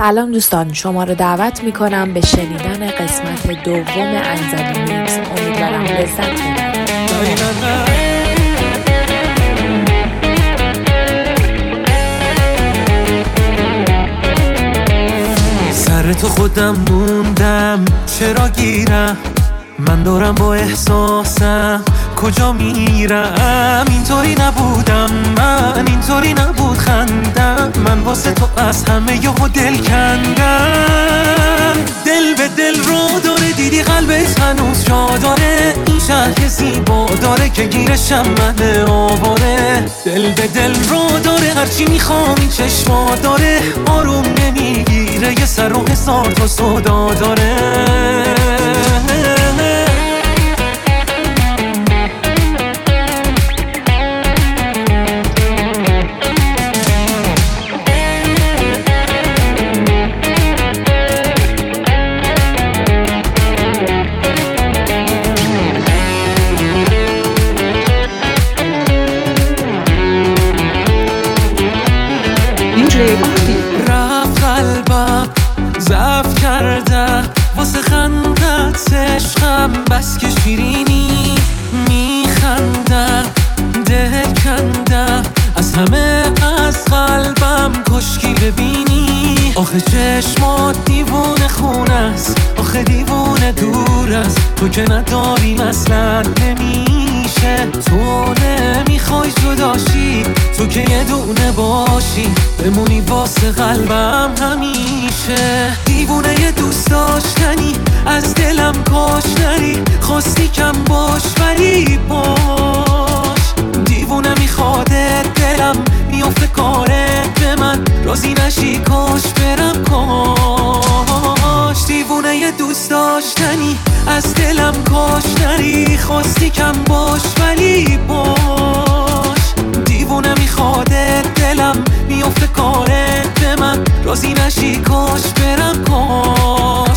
سلام دوستان، شما رو دعوت میکنم به شنیدن قسمت دوم انزلی میکس. امیدوارم لذت ببرید. سر تو خودم موندم، چرا گیرم؟ من دارم با احساسم کجا میرم؟ اینطوری نبودم من، اینطوری نبود خندم من، واسه تو از همه یهو دل کندم. دل به دل رو داره، دیدی قلبت هنوز جا داره، این شهر زیبا داره که گیرشم من آواره. دل به دل رو داره، هرچی میخوام این چشما داره، آروم نمیگیره، یه سر و هزار تا صدا داره. رفت قلبم ضعف کرده، واسه خندت عشقم بس که شیرینی میخنده، دل کنده از همه از قلبم کشکی ببینی. آخه چشمات دیوونه خونه است، آخه دیوونه دور است، تو که نداری اصلا نمیشه. تو نمیخوای جداشی، تو که یه دونه باشی، بمونی واسه قلبم همیشه. دیوونه یه دوست داشتنی، از دلم کاش نری، خواستی کم باش ولی باش. دیوونه میخوادت دلم، میافته کارت به من، راضی نشی کاش برم کاش. دیوونه یه دوست داشتنی، از دلم کاش نری، خواستی کم باش ولی باش. دیوونه میخوادت دلم، میافته کارت به من، راضی نشی کاش برم کاش.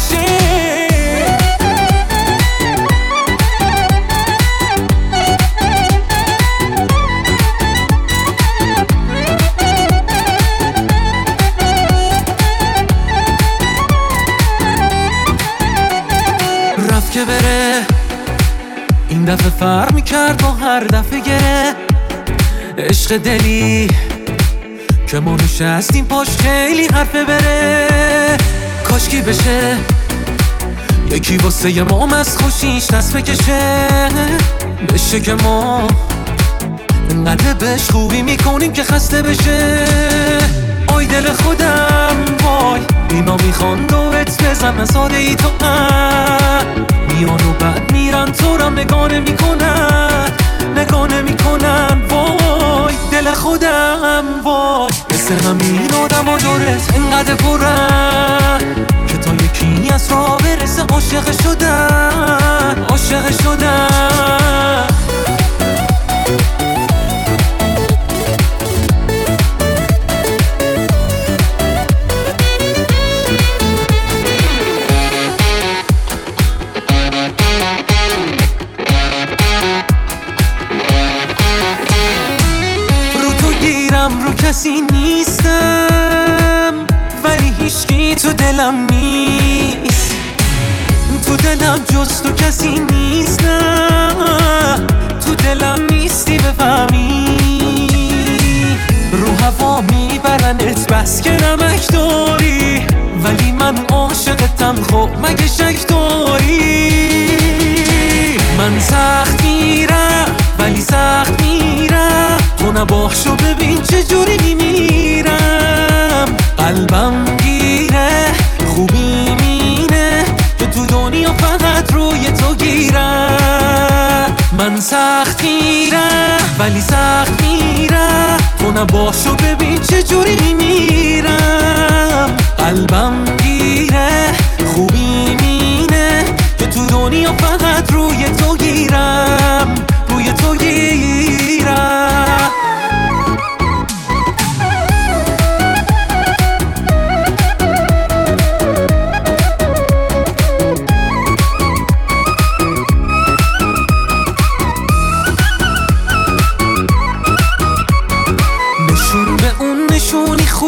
رفت که بره، این دفعه فرق میکرد با هر دفعه گره. عشق دلی که ما نشستیم پاش خیلی حرفه بره. کاشکی بشه یکی واسه یه مام از خوشیش دست بکشه، بشه که ما انقدر بهش خوبی میکنیم که خسته بشه. آی دل خودم وای، اینا میخوان دوت بزن ساده ای تو میان و بعد میرن تو را نگاه میکنن، نگاه میکنن. وای دل خودم وای، مثل همین آدم و دورت انقدر پرن که تا یکی از راه برسه عاشق شدن، عاشق شدن. رو کسی نیستم ولی هیچکی تو دلم نیست، تو دلم جز تو کسی نیست. نه تو دلم نیستی بفهمی، رو هوا میبرنت بس که نمک داری، ولی من عاشقتم خب مگه شک داری؟ من سخت میرم ولی سخت میرم، تو نباشو ببین چجوری میمیرم. قلبم گیره خوبی مینه که تو دنیا فقط روی تو گیرم. من سخت میرم ولی سخت میرم، تو نباشو ببین چجوری میمیرم. قلبم گیره خوبی مینه که تو دنیا فقط روی تو گیرم، روی تو گیرم. نشون به اون نشونی خوب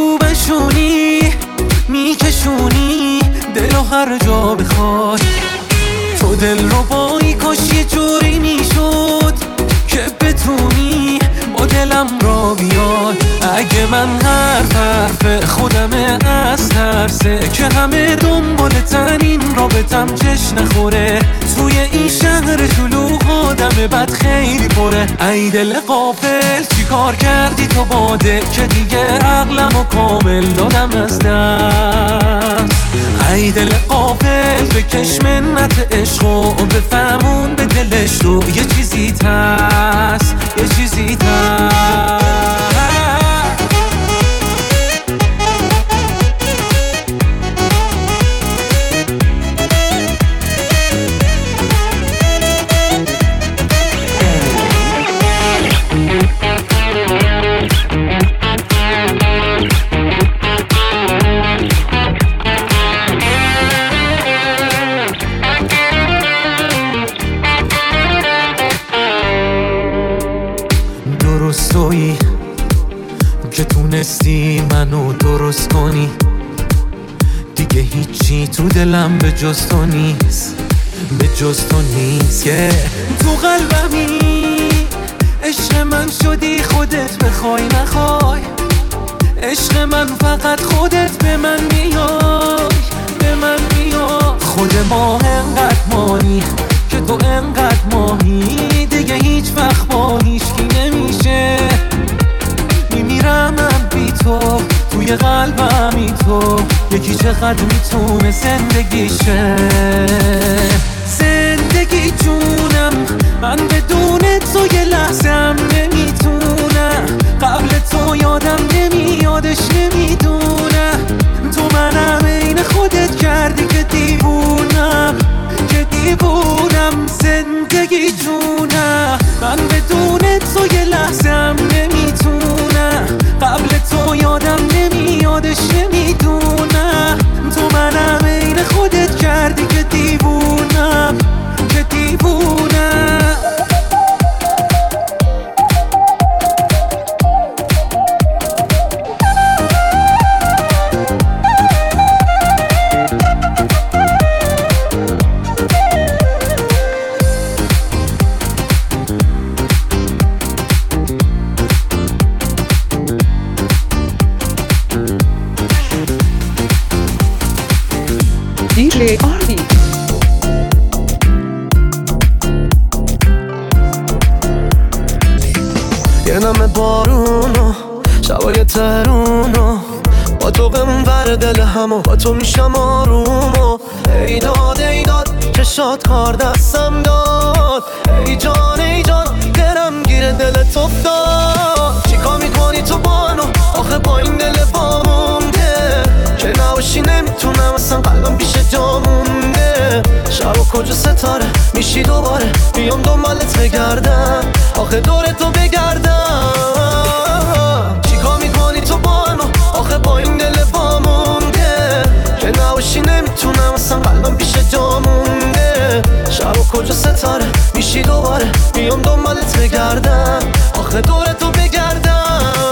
دلو هر جا بخوای. تو دل رو بایی کاش یه جوری میشد که بتونی با دلم را بیای. اگه من حرف خودمه از ترسه که همه دنبالتن این رابطم چش نخوره. توی این شهر شلوغ آدم بد خیلی پره. ای دل غافل چی کار کردی تو باده که دیگه عقلم و کامل دادم از دست. ای دل غافل بکش منت عشق و بفهمون به دلش تو یه چیزی هست، یه چیزی هست. درستویی که تونستی منو درست کنی، دیگه هیچی تو دلم به جز تو نیست، به جز تو نیست. که تو قلبمی عشق من شدی، خودت بخوای نخوای. عشق من فقط خودت به من میای، به من میای. خود ما انقدر مانی که تو انقدر ماهی، دیگه هیچ وقت با هیچکی نمیشه. میمیرم من بی تو، توی قلبمی تو. یکی چقدر میتونه زندگیشه، زندگی جونم. من بدون تو یه لحظم نمیتونم، قبل تو یادم نمیادش نمیدونم. تو منم عین خودت کردی که دیوونم، که دیوونم. زندگی جونم. من بدون تو یه لحظم نمیتونم، قبل تو یادم نمیادش نمیدونم. تو منم عین خودت کردی که دیوونم، که دیوونم. DJ Ardi. یه نم بارونو شبای ترونو، با تو غم بر دل همو، با تو میشم آرومو. ای داد که شاد کار دستم داد. ای جان دلم گیر دلت افتاد. چیکار میکنی تو بانو آخه با این دل وامونده، که نباشی نمیتونم اصلا قلبم پیش جا مونده. شب و کجا ستاره میشی دوباره، بیام دنبالت بگردم، آخه دور تو بگردم. چیکار میکنی تو بانو آخه با این دل وامونده، که نباشی نمیتونم اصلا قلبم پیش جا مونده. شب و کجا ستاره میشی دوباره، بیام دنبالت بگردم، آخه دور تو بگردم.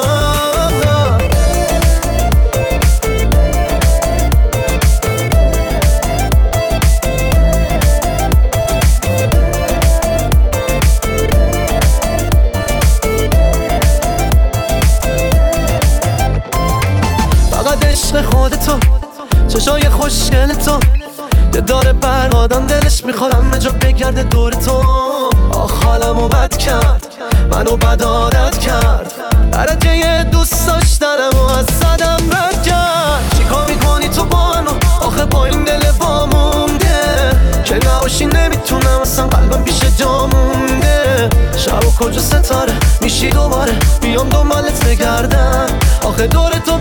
خودتو چشای خوشگل تو، یه داره برق آدم دلش میخواد همه جا بگرده دور تو. آخ حالمو بد کرد، منو بد عادت کرد، درجه یه دوست داشتنم و از صدم رد کرد. چیکار میکنی تو بانو آخه با این دل وامونده، که نباشی نمیتونم اصلا قلبم پیش جا مونده. شب و کجا ستاره میشی دوباره، بیام دنبالت بگردم، آخه دور تو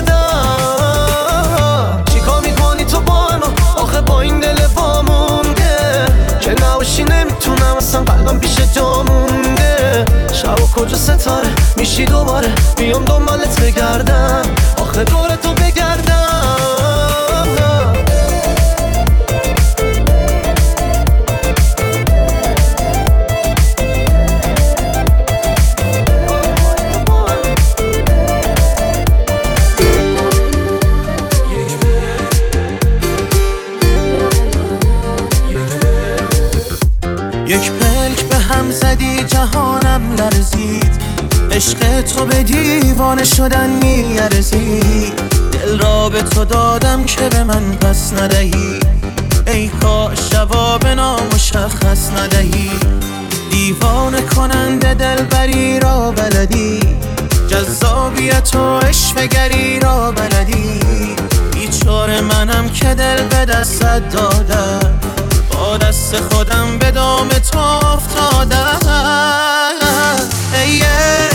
بگردم. چیکار میکنی تو بانو آخه با این دل وامونده، که نباشی نمیتونم اصلا قلبم پیش جا مونده. شب و کجا ستاره میشی دوباره، بیام دنبالت بگردم، آخه دور تو بگردم. یک پلک به هم زدی جهانم لرزید، عشق تو به دیوانه شدن میارزید. دل را به تو دادم که به من پس ندهی، ای کاش جواب نامشخص ندهی. دیوانه کننده دلبری را بلدی، جذابیت و عشوه‌گری را بلدی. بیچاره منم که دل به دستت دادم، با دست خودم به دام تو افتادم.